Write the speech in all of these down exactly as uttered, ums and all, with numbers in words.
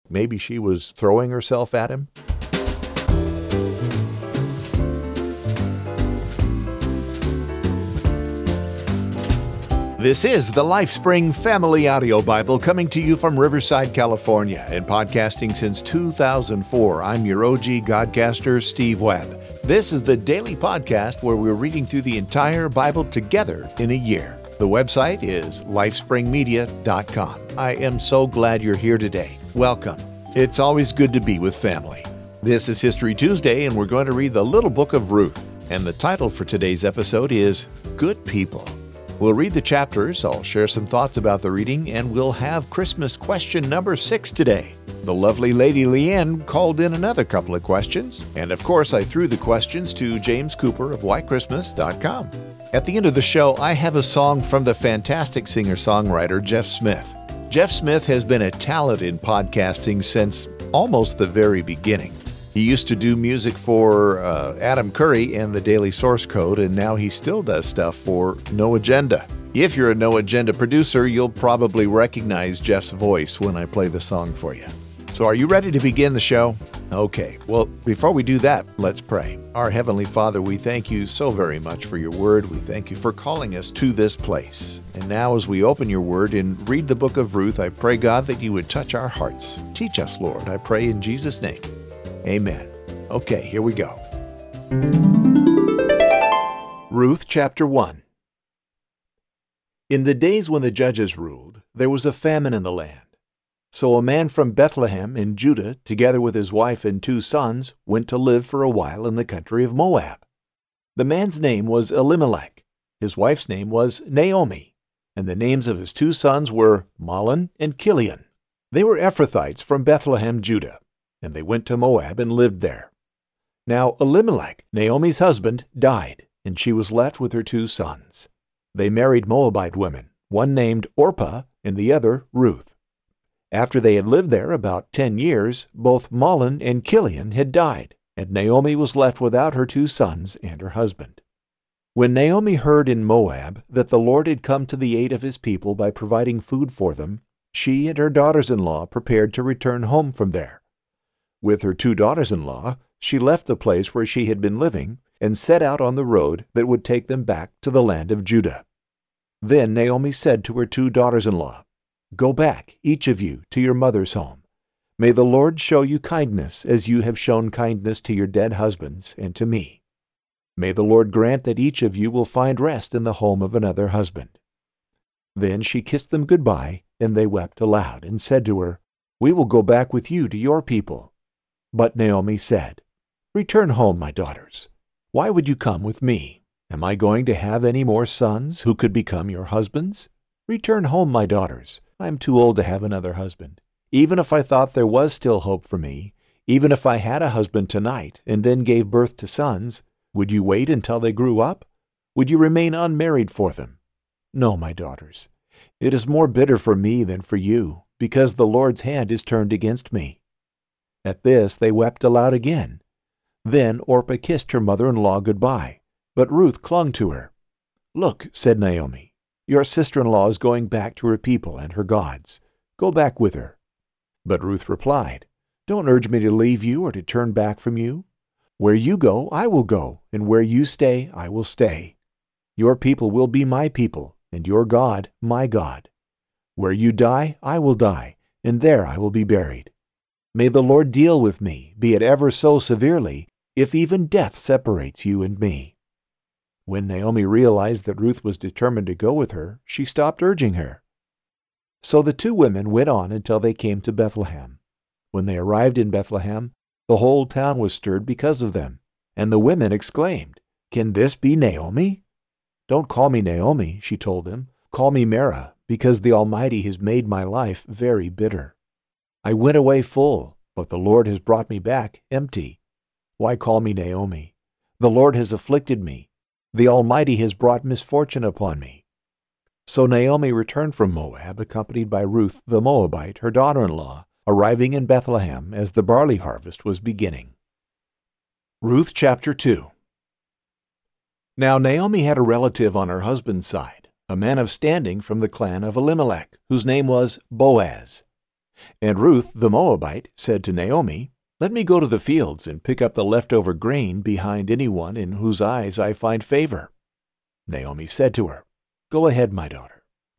maybe she was throwing herself at him? This is the LifeSpring Family Audio Bible, coming to you from Riverside, California, and podcasting since two thousand four. I'm your O G Godcaster, Steve Webb. This is the daily podcast where we're reading through the entire Bible together in a year. The website is lifespring media dot com. I am so glad you're here today. Welcome. It's always good to be with family. This is History Tuesday, and we're going to read the little book of Ruth. And the title for today's episode is Good People. We'll read the chapters, I'll share some thoughts about the reading, and we'll have Christmas question number six today. The lovely Lady Leanne called in another couple of questions, and of course I threw the questions to James Cooper of white christmas dot com. At the end of the show, I have a song from the fantastic singer-songwriter Jeff Smith. Jeff Smith has been a talent in podcasting since almost the very beginning. He used to do music for uh, Adam Curry and the Daily Source Code, and now he still does stuff for No Agenda. If you're a No Agenda producer, you'll probably recognize Jeff's voice when I play the song for you. So are you ready to begin the show? Okay, well, before we do that, let's pray. Our Heavenly Father, we thank you so very much for your word. We thank you for calling us to this place. And now as we open your word and read the book of Ruth, I pray, God, that you would touch our hearts. Teach us, Lord, I pray in Jesus' name. Amen. Okay, here we go. Ruth chapter one. In the days when the judges ruled, there was a famine in the land. So a man from Bethlehem in Judah, together with his wife and two sons, went to live for a while in the country of Moab. The man's name was Elimelech. His wife's name was Naomi, and the names of his two sons were Mahlon and Chilion. They were Ephrathites from Bethlehem, Judah, and they went to Moab and lived there. Now Elimelech, Naomi's husband, died, and she was left with her two sons. They married Moabite women, one named Orpah and the other Ruth. After they had lived there about ten years, both Mahlon and Chilion had died, and Naomi was left without her two sons and her husband. When Naomi heard in Moab that the Lord had come to the aid of his people by providing food for them, she and her daughters-in-law prepared to return home from there. With her two daughters-in-law, she left the place where she had been living and set out on the road that would take them back to the land of Judah. Then Naomi said to her two daughters-in-law, "Go back, each of you, to your mother's home. May the Lord show you kindness as you have shown kindness to your dead husbands and to me. May the Lord grant that each of you will find rest in the home of another husband." Then she kissed them goodbye, and they wept aloud and said to her, "We will go back with you to your people." But Naomi said, "Return home, my daughters. Why would you come with me? Am I going to have any more sons who could become your husbands? Return home, my daughters. I am too old to have another husband. Even if I thought there was still hope for me, even if I had a husband tonight and then gave birth to sons, would you wait until they grew up? Would you remain unmarried for them? No, my daughters. It is more bitter for me than for you, because the Lord's hand is turned against me." At this they wept aloud again. Then Orpah kissed her mother-in-law goodbye, but Ruth clung to her. "Look," said Naomi, "your sister-in-law is going back to her people and her gods. Go back with her." But Ruth replied, "Don't urge me to leave you or to turn back from you. Where you go, I will go, and where you stay, I will stay. Your people will be my people, and your God, my God. Where you die, I will die, and there I will be buried. May the Lord deal with me, be it ever so severely, if even death separates you and me." When Naomi realized that Ruth was determined to go with her, she stopped urging her. So the two women went on until they came to Bethlehem. When they arrived in Bethlehem, the whole town was stirred because of them, and the women exclaimed, "Can this be Naomi?" "Don't call me Naomi," she told them. "Call me Mara, because the Almighty has made my life very bitter. I went away full, but the Lord has brought me back empty. Why call me Naomi? The Lord has afflicted me. The Almighty has brought misfortune upon me." So Naomi returned from Moab, accompanied by Ruth the Moabite, her daughter-in-law, arriving in Bethlehem as the barley harvest was beginning. Ruth chapter two. Now Naomi had a relative on her husband's side, a man of standing from the clan of Elimelech, whose name was Boaz. And Ruth the Moabite said to Naomi, "Let me go to the fields and pick up the leftover grain behind anyone in whose eyes I find favor." Naomi said to her, "Go ahead, my daughter."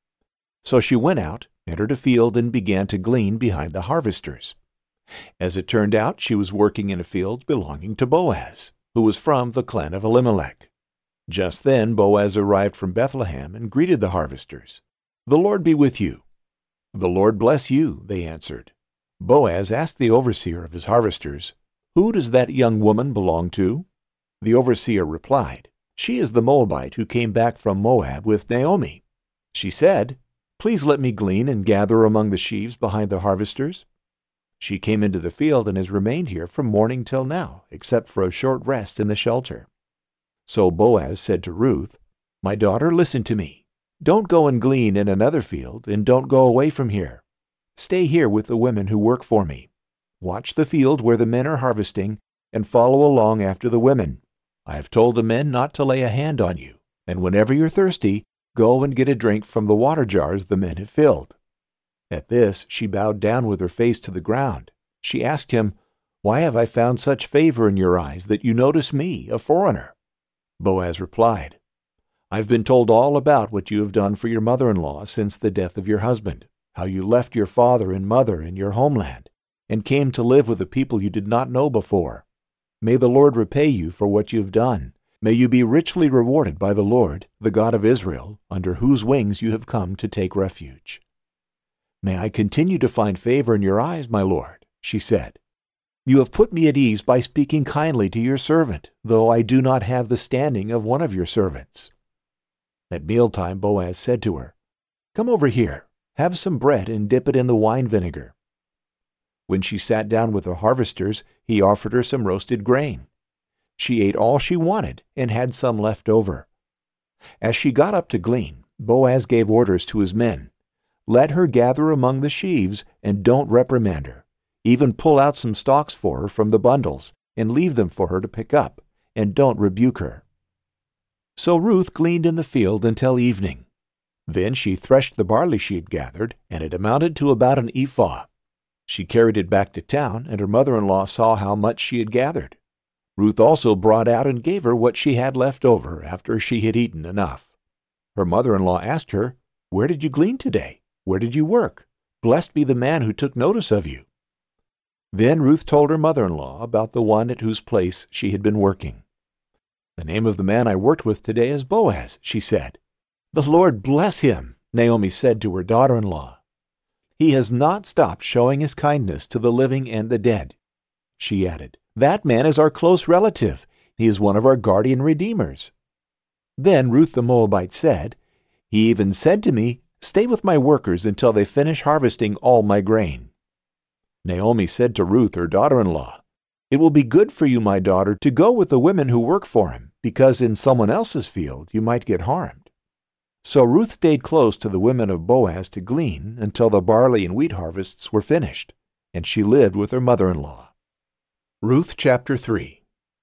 So she went out, entered a field, and began to glean behind the harvesters. As it turned out, she was working in a field belonging to Boaz, who was from the clan of Elimelech. Just then Boaz arrived from Bethlehem and greeted the harvesters. "The Lord be with you." "The Lord bless you," they answered. Boaz asked the overseer of his harvesters, "Who does that young woman belong to?" The overseer replied, "She is the Moabite who came back from Moab with Naomi. She said, 'Please let me glean and gather among the sheaves behind the harvesters.' She came into the field and has remained here from morning till now, except for a short rest in the shelter." So Boaz said to Ruth, "My daughter, listen to me. Don't go and glean in another field, and don't go away from here. Stay here with the women who work for me. Watch the field where the men are harvesting, and follow along after the women. I have told the men not to lay a hand on you, and whenever you're thirsty, go and get a drink from the water jars the men have filled." At this she bowed down with her face to the ground. She asked him, "Why have I found such favor in your eyes that you notice me, a foreigner?" Boaz replied, "I've been told all about what you have done for your mother-in-law since the death of your husband, how you left your father and mother in your homeland, and came to live with a people you did not know before. May the Lord repay you for what you have done. May you be richly rewarded by the Lord, the God of Israel, under whose wings you have come to take refuge." "May I continue to find favor in your eyes, my lord," she said. "You have put me at ease by speaking kindly to your servant, though I do not have the standing of one of your servants." At mealtime Boaz said to her, "Come over here, have some bread and dip it in the wine vinegar." When she sat down with the harvesters, he offered her some roasted grain. She ate all she wanted and had some left over. As she got up to glean, Boaz gave orders to his men, "Let her gather among the sheaves, and don't reprimand her. Even pull out some stalks for her from the bundles, and leave them for her to pick up, and don't rebuke her." So Ruth gleaned in the field until evening. Then she threshed the barley she had gathered, and it amounted to about an ephah. She carried it back to town, and her mother-in-law saw how much she had gathered. Ruth also brought out and gave her what she had left over after she had eaten enough. Her mother-in-law asked her, "Where did you glean today? Where did you work? Blessed be the man who took notice of you." Then Ruth told her mother-in-law about the one at whose place she had been working. "The name of the man I worked with today is Boaz," she said. "The Lord bless him," Naomi said to her daughter-in-law. "He has not stopped showing his kindness to the living and the dead." She added, "That man is our close relative. He is one of our guardian redeemers." Then Ruth the Moabite said, "He even said to me, 'Stay with my workers until they finish harvesting all my grain.'" Naomi said to Ruth, her daughter-in-law, "It will be good for you, my daughter, to go with the women who work for him, because in someone else's field you might get harmed." So Ruth stayed close to the women of Boaz to glean until the barley and wheat harvests were finished, and she lived with her mother-in-law. Ruth chapter three.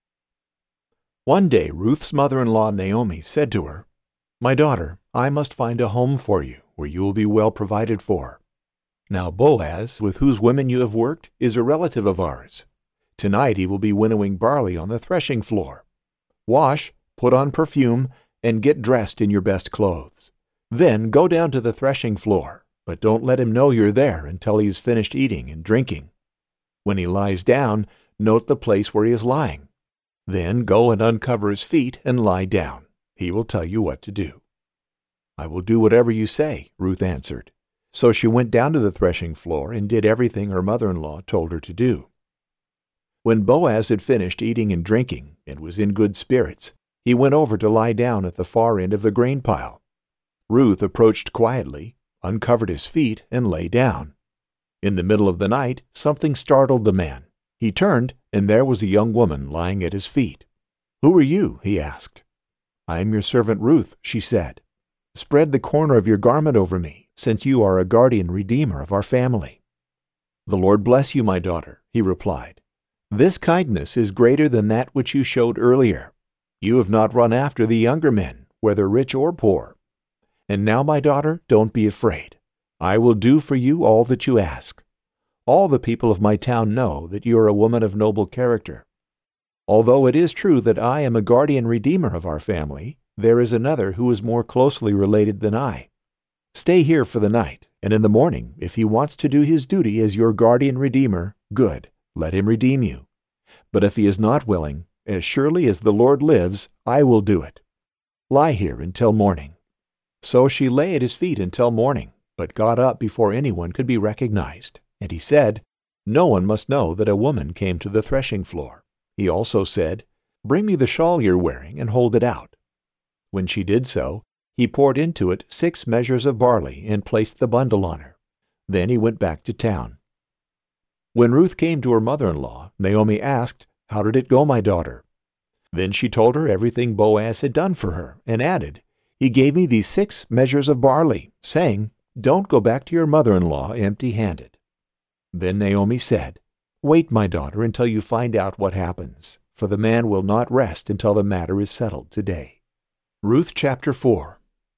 One day Ruth's mother-in-law Naomi said to her, "My daughter, I must find a home for you, where you will be well provided for. Now Boaz, with whose women you have worked, is a relative of ours. Tonight he will be winnowing barley on the threshing floor. Wash, put on perfume, and get dressed in your best clothes. Then go down to the threshing floor, but don't let him know you're there until he has finished eating and drinking. When he lies down, note the place where he is lying. Then go and uncover his feet and lie down. He will tell you what to do." "I will do whatever you say," Ruth answered. So she went down to the threshing floor and did everything her mother-in-law told her to do. When Boaz had finished eating and drinking and was in good spirits, he went over to lie down at the far end of the grain pile. Ruth approached quietly, uncovered his feet, and lay down. In the middle of the night, something startled the man. He turned, and there was a young woman lying at his feet. "Who are you?" he asked. "I am your servant Ruth," she said. "Spread the corner of your garment over me, since you are a guardian redeemer of our family." "The Lord bless you, my daughter," he replied. "This kindness is greater than that which you showed earlier. You have not run after the younger men, whether rich or poor. And now, my daughter, don't be afraid. I will do for you all that you ask. All the people of my town know that you are a woman of noble character. Although it is true that I am a guardian redeemer of our family, there is another who is more closely related than I. Stay here for the night, and in the morning, if he wants to do his duty as your guardian redeemer, good, let him redeem you. But if he is not willing, as surely as the Lord lives, I will do it. Lie here until morning." So she lay at his feet until morning, but got up before anyone could be recognized. And he said, "No one must know that a woman came to the threshing floor." He also said, "Bring me the shawl you're wearing and hold it out." When she did so, he poured into it six measures of barley and placed the bundle on her. Then he went back to town. When Ruth came to her mother-in-law, Naomi asked, "How did it go, my daughter?" Then she told her everything Boaz had done for her, and added, "He gave me these six measures of barley, saying, 'Don't go back to your mother-in-law empty-handed.'" Then Naomi said, "Wait, my daughter, until you find out what happens, for the man will not rest until the matter is settled today." Ruth chapter four.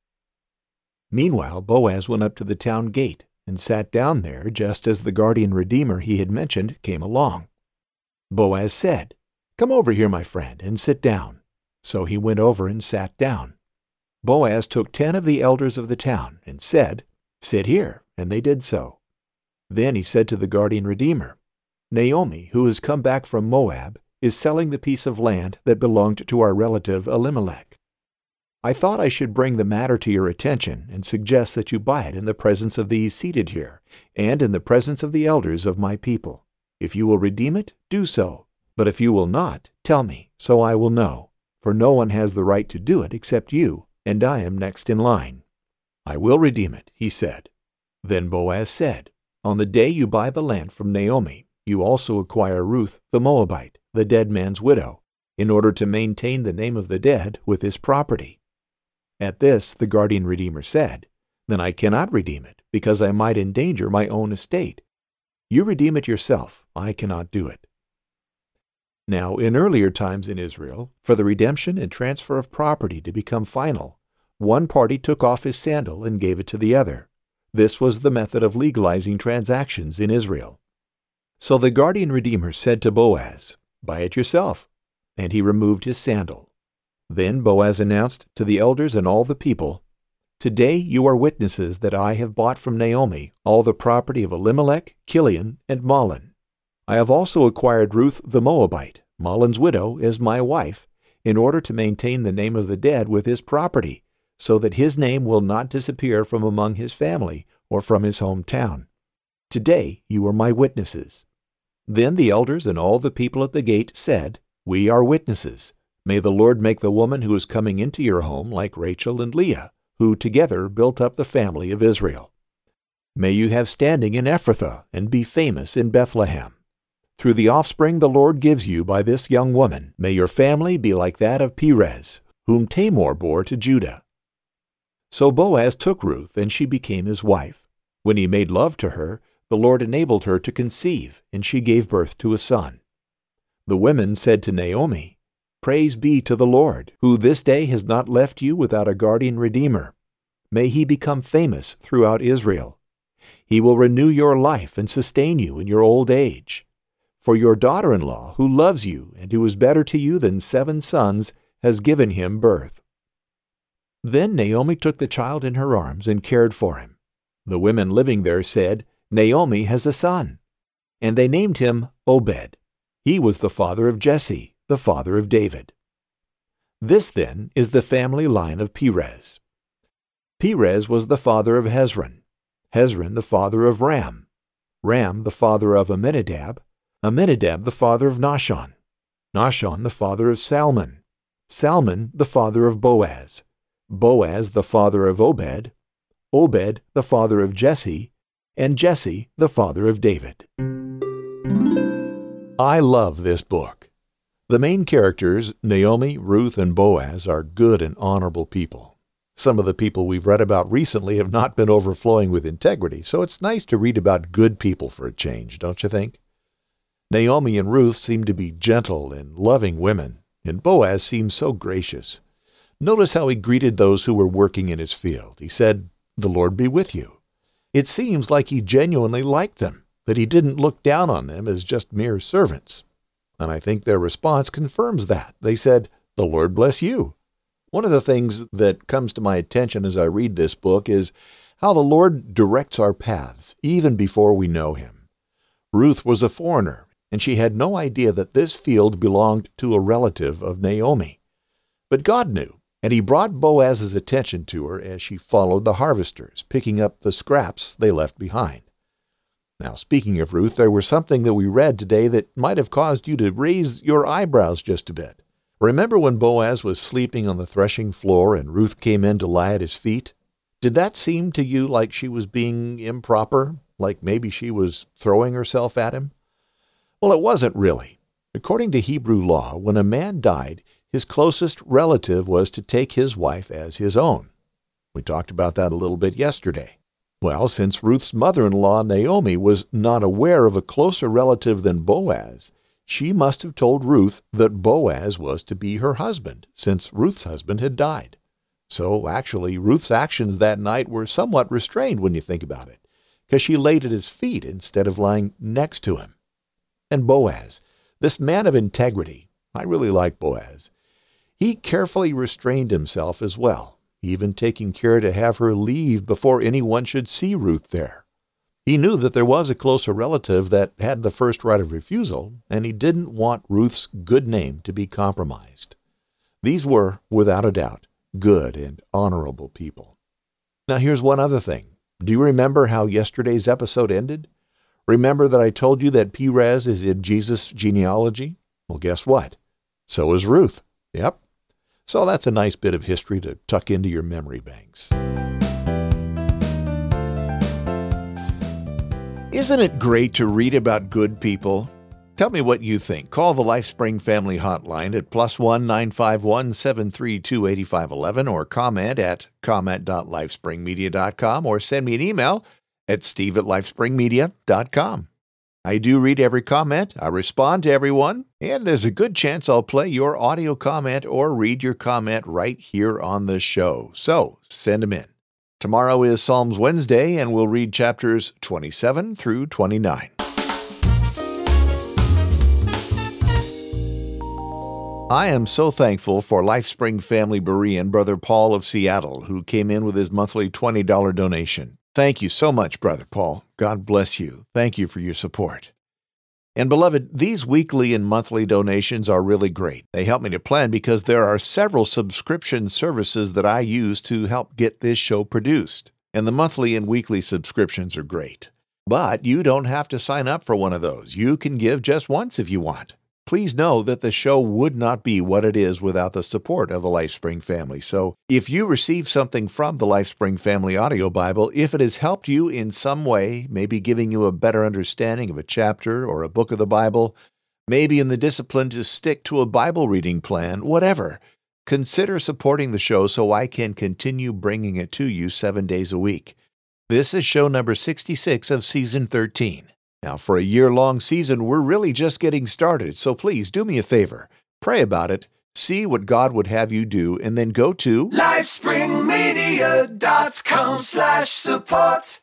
Meanwhile, Boaz went up to the town gate and sat down there just as the guardian redeemer he had mentioned came along. Boaz said, "Come over here, my friend, and sit down." So he went over and sat down. Boaz took ten of the elders of the town and said, "Sit here," and they did so. Then he said to the guardian redeemer, "Naomi, who has come back from Moab, is selling the piece of land that belonged to our relative Elimelech. I thought I should bring the matter to your attention and suggest that you buy it in the presence of these seated here, and in the presence of the elders of my people. If you will redeem it, do so. But if you will not, tell me, so I will know. For no one has the right to do it except you, and I am next in line." "I will redeem it," he said. Then Boaz said, "On the day you buy the land from Naomi, you also acquire Ruth the Moabite, the dead man's widow, in order to maintain the name of the dead with his property." At this the guardian redeemer said, "Then I cannot redeem it, because I might endanger my own estate. You redeem it yourself. I cannot do it." Now, in earlier times in Israel, for the redemption and transfer of property to become final, one party took off his sandal and gave it to the other. This was the method of legalizing transactions in Israel. So the guardian redeemer said to Boaz, "Buy it yourself." And he removed his sandal. Then Boaz announced to the elders and all the people, "Today you are witnesses that I have bought from Naomi all the property of Elimelech, Kilion, and Mahlon. I have also acquired Ruth the Moabite, Mahlon's widow, as my wife, in order to maintain the name of the dead with his property, so that his name will not disappear from among his family or from his hometown. Today you are my witnesses." Then the elders and all the people at the gate said, "We are witnesses. May the Lord make the woman who is coming into your home like Rachel and Leah, who together built up the family of Israel. May you have standing in Ephrathah and be famous in Bethlehem. Through the offspring the Lord gives you by this young woman, may your family be like that of Perez, whom Tamar bore to Judah." So Boaz took Ruth, and she became his wife. When he made love to her, the Lord enabled her to conceive, and she gave birth to a son. The women said to Naomi, "Praise be to the Lord, who this day has not left you without a guardian redeemer. May he become famous throughout Israel. He will renew your life and sustain you in your old age. For your daughter-in-law, who loves you and who is better to you than seven sons, has given him birth." Then Naomi took the child in her arms and cared for him. The women living there said, "Naomi has a son." And they named him Obed. He was the father of Jesse, the father of David. This, then, is the family line of Perez. Perez was the father of Hezron, Hezron the father of Ram, Ram the father of Amminadab, Amminadab the father of Nahshon, Nahshon the father of Salmon, Salmon the father of Boaz, Boaz the father of Obed, Obed the father of Jesse, and Jesse the father of David. I love this book. The main characters, Naomi, Ruth, and Boaz, are good and honorable people. Some of the people we've read about recently have not been overflowing with integrity, so it's nice to read about good people for a change, don't you think? Naomi and Ruth seem to be gentle and loving women, and Boaz seems so gracious. Notice how he greeted those who were working in his field. He said, "The Lord be with you." It seems like he genuinely liked them. that he didn't look down on them as just mere servants. And I think their response confirms that. They said, "The Lord bless you." One of the things that comes to my attention as I read this book is how the Lord directs our paths even before we know him. Ruth was a foreigner, and she had no idea that this field belonged to a relative of Naomi. But God knew, and he brought Boaz's attention to her as she followed the harvesters, picking up the scraps they left behind. Now, speaking of Ruth, there was something that we read today that might have caused you to raise your eyebrows just a bit. Remember when Boaz was sleeping on the threshing floor and Ruth came in to lie at his feet? Did that seem to you like she was being improper, like maybe she was throwing herself at him? Well, it wasn't really. According to Hebrew law, when a man died, his closest relative was to take his wife as his own. We talked about that a little bit yesterday. Well, since Ruth's mother-in-law, Naomi, was not aware of a closer relative than Boaz, she must have told Ruth that Boaz was to be her husband, since Ruth's husband had died. So, actually, Ruth's actions that night were somewhat restrained when you think about it, because she laid at his feet instead of lying next to him. And Boaz, this man of integrity, I really like Boaz. He carefully restrained himself as well, even taking care to have her leave before anyone should see Ruth there. He knew that there was a closer relative that had the first right of refusal, and he didn't want Ruth's good name to be compromised. These were, without a doubt, good and honorable people. Now here's one other thing. Do you remember how yesterday's episode ended? Remember that I told you that Perez is in Jesus' genealogy? Well, guess what? So is Ruth. Yep. So that's a nice bit of history to tuck into your memory banks. Isn't it great to read about good people? Tell me what you think. Call the LifeSpring Family Hotline at plus one nine five one seven three two eight five one one or comment at comment dot lifespring media dot com or send me an email at steve at lifespring media dot com. I do read every comment, I respond to everyone, and there's a good chance I'll play your audio comment or read your comment right here on the show. So send them in. Tomorrow is Psalms Wednesday, and we'll read chapters twenty-seven through twenty-nine. I am so thankful for LifeSpring Family Berean, Brother Paul of Seattle, who came in with his monthly twenty dollars donation. Thank you so much, Brother Paul. God bless you. Thank you for your support. And beloved, these weekly and monthly donations are really great. They help me to plan because there are several subscription services that I use to help get this show produced. And the monthly and weekly subscriptions are great. But you don't have to sign up for one of those. You can give just once if you want. Please know that the show would not be what it is without the support of the LifeSpring family. So if you receive something from the LifeSpring Family Audio Bible, if it has helped you in some way, maybe giving you a better understanding of a chapter or a book of the Bible, maybe in the discipline to stick to a Bible reading plan, whatever, consider supporting the show so I can continue bringing it to you seven days a week. This is show number sixty-six of season thirteen. Now, for a year-long season, we're really just getting started, so please do me a favor. Pray about it, see what God would have you do, and then go to lifespring media dot com slash support.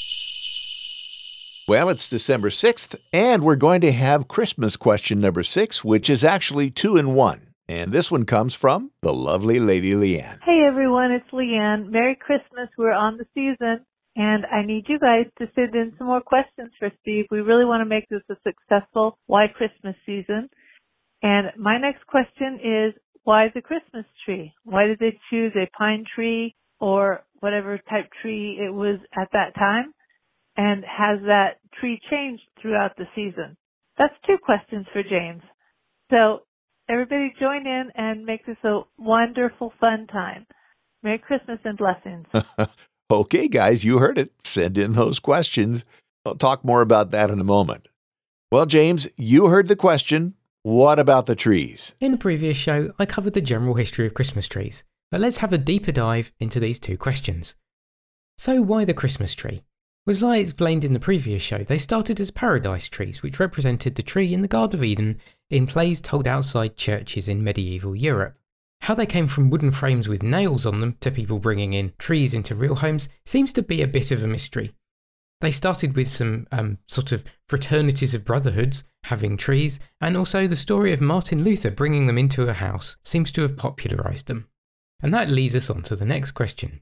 Well, it's December sixth, and we're going to have Christmas question number six, which is actually two in one. And this one comes from the lovely Lady Leanne. Hey, everyone, it's Leanne. Merry Christmas. We're on the season. And I need you guys to send in some more questions for Steve. We really want to make this a successful Why Christmas season. And my next question is, why the Christmas tree? Why did they choose a pine tree or whatever type tree it was at that time? And has that tree changed throughout the season? That's two questions for James. So everybody join in and make this a wonderful, fun time. Merry Christmas and blessings. Okay, guys, you heard it. Send in those questions. I'll talk more about that in a moment. Well, James, you heard the question. What about the trees? In the previous show, I covered the general history of Christmas trees, but let's have a deeper dive into these two questions. So why the Christmas tree? Well, as I explained in the previous show, they started as paradise trees, which represented the tree in the Garden of Eden in plays told outside churches in medieval Europe. How they came from wooden frames with nails on them to people bringing in trees into real homes seems to be a bit of a mystery. They started with some um, sort of fraternities of brotherhoods having trees, and also the story of Martin Luther bringing them into a house seems to have popularised them. And that leads us on to the next question.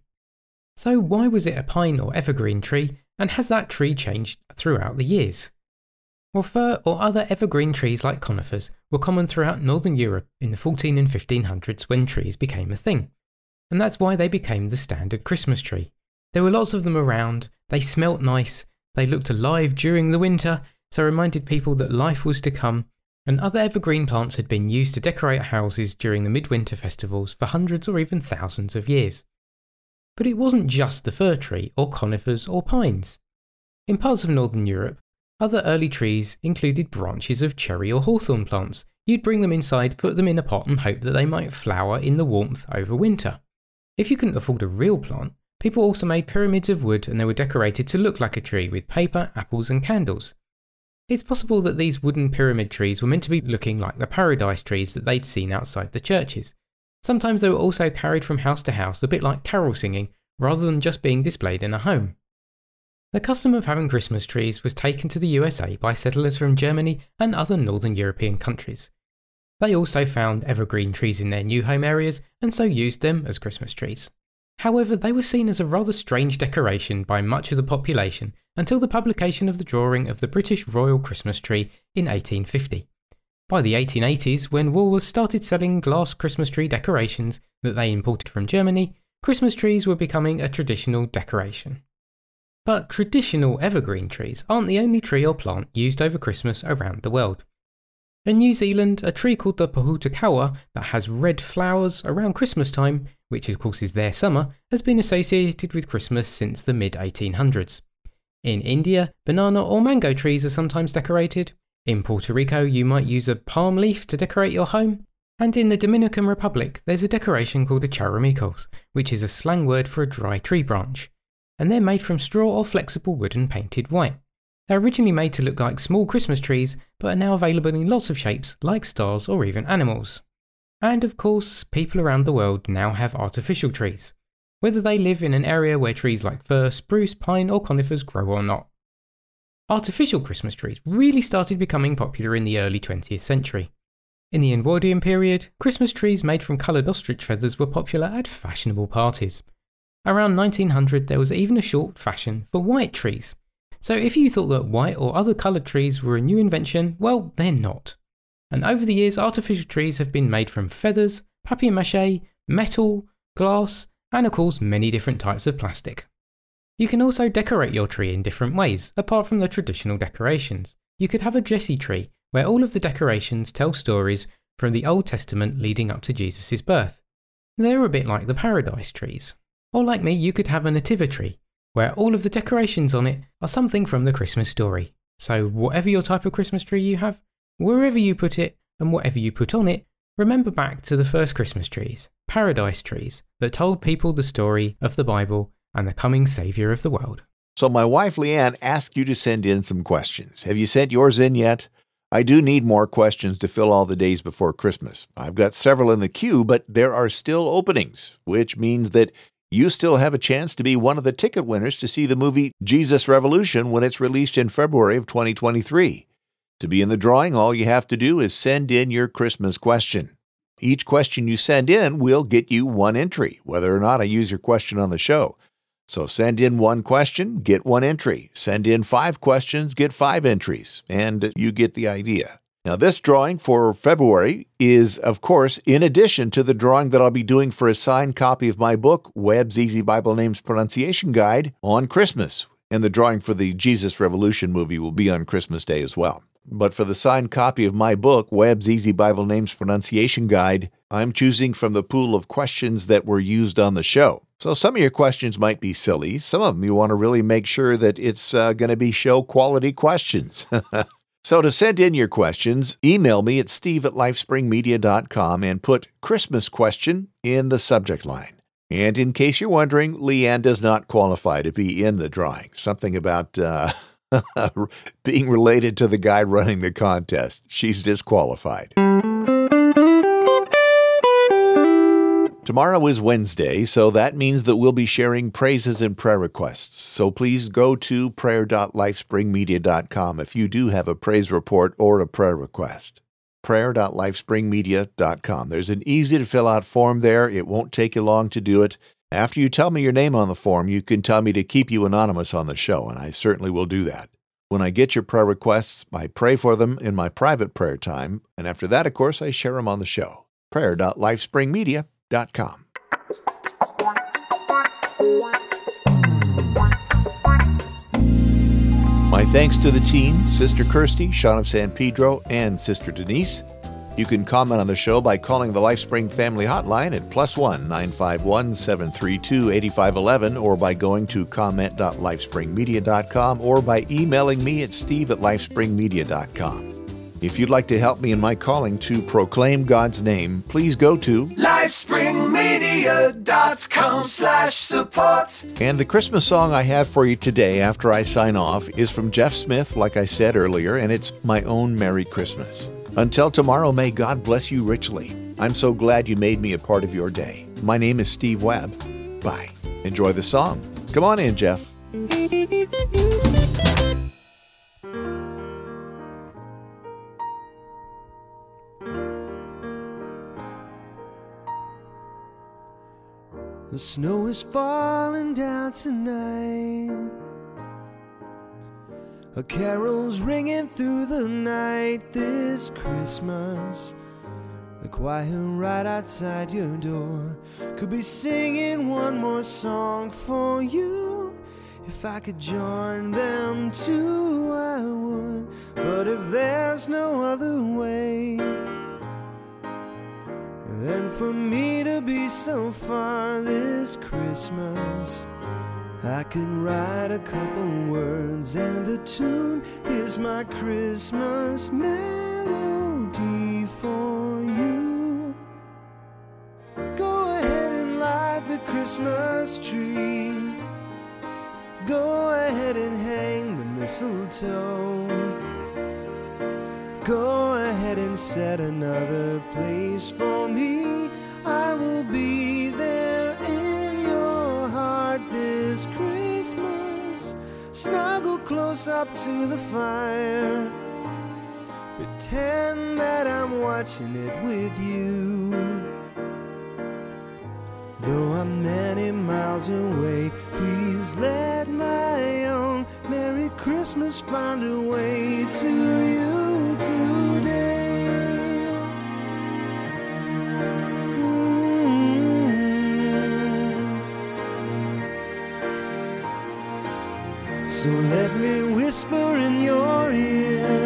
So why was it a pine or evergreen tree, and has that tree changed throughout the years? Well, fir or other evergreen trees like conifers were common throughout Northern Europe in the fourteen and fifteen hundreds when trees became a thing. And that's why they became the standard Christmas tree. There were lots of them around, they smelt nice, they looked alive during the winter, so reminded people that life was to come, and other evergreen plants had been used to decorate houses during the midwinter festivals for hundreds or even thousands of years. But it wasn't just the fir tree or conifers or pines. In parts of Northern Europe, other early trees included branches of cherry or hawthorn plants. You'd bring them inside, put them in a pot and hope that they might flower in the warmth over winter. If you couldn't afford a real plant, people also made pyramids of wood and they were decorated to look like a tree with paper, apples and candles. It's possible that these wooden pyramid trees were meant to be looking like the paradise trees that they'd seen outside the churches. Sometimes they were also carried from house to house, a bit like carol singing, rather than just being displayed in a home. The custom of having Christmas trees was taken to the U S A by settlers from Germany and other Northern European countries. They also found evergreen trees in their new home areas and so used them as Christmas trees. However, they were seen as a rather strange decoration by much of the population until the publication of the drawing of the British Royal Christmas tree in eighteen fifty. By the eighteen eighties, when Woolworths started selling glass Christmas tree decorations that they imported from Germany, Christmas trees were becoming a traditional decoration. But traditional evergreen trees aren't the only tree or plant used over Christmas around the world. In New Zealand, a tree called the Pohutakawa that has red flowers around Christmas time, which of course is their summer, has been associated with Christmas since the mid eighteen hundreds. In India, banana or mango trees are sometimes decorated. In Puerto Rico, you might use a palm leaf to decorate your home. And in the Dominican Republic, there's a decoration called a charamicos, which is a slang word for a dry tree branch. And they're made from straw or flexible wood and painted white. They're originally made to look like small Christmas trees, but are now available in lots of shapes like stars or even animals. And of course, people around the world now have artificial trees, whether they live in an area where trees like fir, spruce, pine or conifers grow or not. Artificial Christmas trees really started becoming popular in the early twentieth century. In the Edwardian period, Christmas trees made from coloured ostrich feathers were popular at fashionable parties. Around nineteen hundred, there was even a short fashion for white trees. So if you thought that white or other coloured trees were a new invention, well, they're not. And over the years, artificial trees have been made from feathers, papier-mâché, metal, glass, and of course many different types of plastic. You can also decorate your tree in different ways, apart from the traditional decorations. You could have a Jesse tree, where all of the decorations tell stories from the Old Testament leading up to Jesus' birth. They're a bit like the paradise trees. Or like me, you could have a nativity, where all of the decorations on it are something from the Christmas story. So whatever your type of Christmas tree you have, wherever you put it and whatever you put on it, remember back to the first Christmas trees, paradise trees, that told people the story of the Bible and the coming Saviour of the world. So my wife Leanne asked you to send in some questions. Have you sent yours in yet? I do need more questions to fill all the days before Christmas. I've got several in the queue, but there are still openings, which means that you still have a chance to be one of the ticket winners to see the movie Jesus Revolution when it's released in February of twenty twenty-three. To be in the drawing, all you have to do is send in your Christmas question. Each question you send in will get you one entry, whether or not I use your question on the show. So send in one question, get one entry. Send in five questions, get five entries, and you get the idea. Now, this drawing for February is, of course, in addition to the drawing that I'll be doing for a signed copy of my book, Webb's Easy Bible Names Pronunciation Guide, on Christmas. And the drawing for the Jesus Revolution movie will be on Christmas Day as well. But for the signed copy of my book, Webb's Easy Bible Names Pronunciation Guide, I'm choosing from the pool of questions that were used on the show. So some of your questions might be silly. Some of them you want to really make sure that it's uh, going to be show quality questions. So to send in your questions, email me at steve at lifespringmedia dot com and put Christmas question in the subject line. And in case you're wondering, Leanne does not qualify to be in the drawing. Something about uh, being related to the guy running the contest. She's disqualified. Tomorrow is Wednesday, so that means that we'll be sharing praises and prayer requests. So please go to prayer dot lifespring media dot com if you do have a praise report or a prayer request. prayer dot lifespring media dot com. There's an easy-to-fill-out form there. It won't take you long to do it. After you tell me your name on the form, you can tell me to keep you anonymous on the show, and I certainly will do that. When I get your prayer requests, I pray for them in my private prayer time, and after that, of course, I share them on the show. prayer dot lifespring media dot com. My thanks to the team, Sister Kirsty, Sean of San Pedro, and Sister Denise. You can comment on the show by calling the LifeSpring Family Hotline at plus one nine five one, seven three two, eight five one one or by going to comment dot lifespring media dot com or by emailing me at steve at lifespring media dot com. If you'd like to help me in my calling to proclaim God's name, please go to lifespring media dot com slash support. And the Christmas song I have for you today after I sign off is from Jeff Smith, like I said earlier, and it's My Own Merry Christmas. Until tomorrow, may God bless you richly. I'm so glad you made me a part of your day. My name is Steve Webb. Bye. Enjoy the song. Come on in, Jeff. The snow is falling down tonight. A carol's ringing through the night this Christmas. The choir right outside your door could be singing one more song for you. If I could join them too, I would. But if there's no other way, then for me to be so far this Christmas, I could write a couple words and a tune. Here's my Christmas melody for you. Go ahead and light the Christmas tree. Go ahead and hang the mistletoe. Go ahead and set another place for me. I will be there in your heart this Christmas. Snuggle close up to the fire. Pretend that I'm watching it with you. Though I'm many miles away, please let my own Merry Christmas find a way to you today. Mm-hmm. So let me whisper in your ear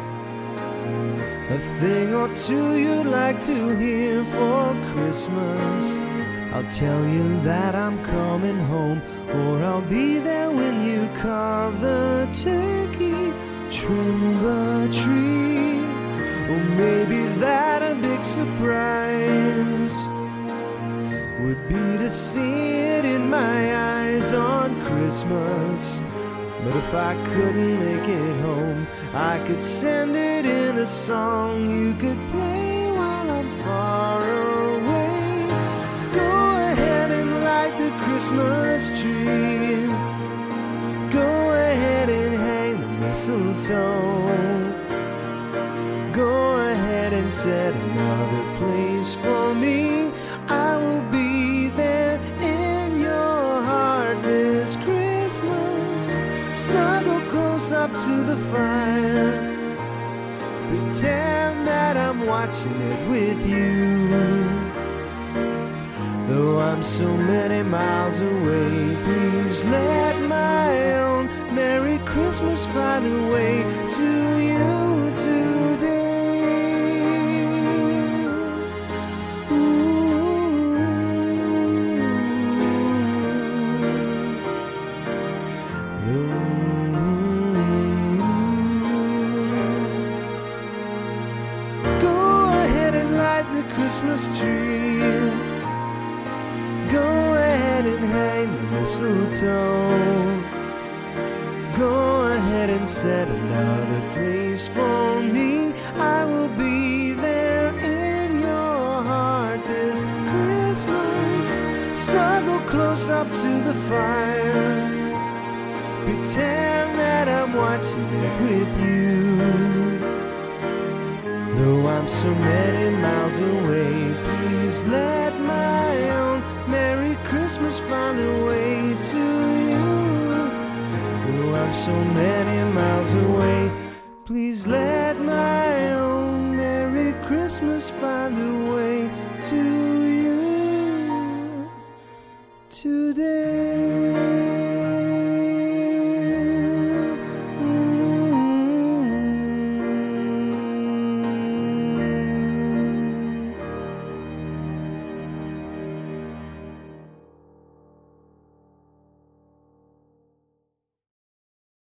a thing or two you'd like to hear for Christmas. I'll tell you that I'm coming home, or I'll be there when you carve the turkey, trim the tree, or maybe that a big surprise would be to see it in my eyes on Christmas. But if I couldn't make it home, I could send it in a song you could play while I'm far away. Christmas tree. Go ahead and hang the mistletoe. Go ahead and set another place for me. I will be there in your heart this Christmas. Snuggle close up to the fire. Pretend that I'm watching it with you. Though I'm so many miles away, please let my own Merry Christmas find a way to you today. Ooh. Go ahead and light the Christmas tree. Go ahead and hang the mistletoe. Go ahead and set another place for me. I will be there in your heart this Christmas. close up to the fire. Pretend that I'm watching it with you. Though I'm so many miles away, please let my own Merry Christmas find a way to you. Though I'm so many miles away, please let my own Merry Christmas find a way to you today.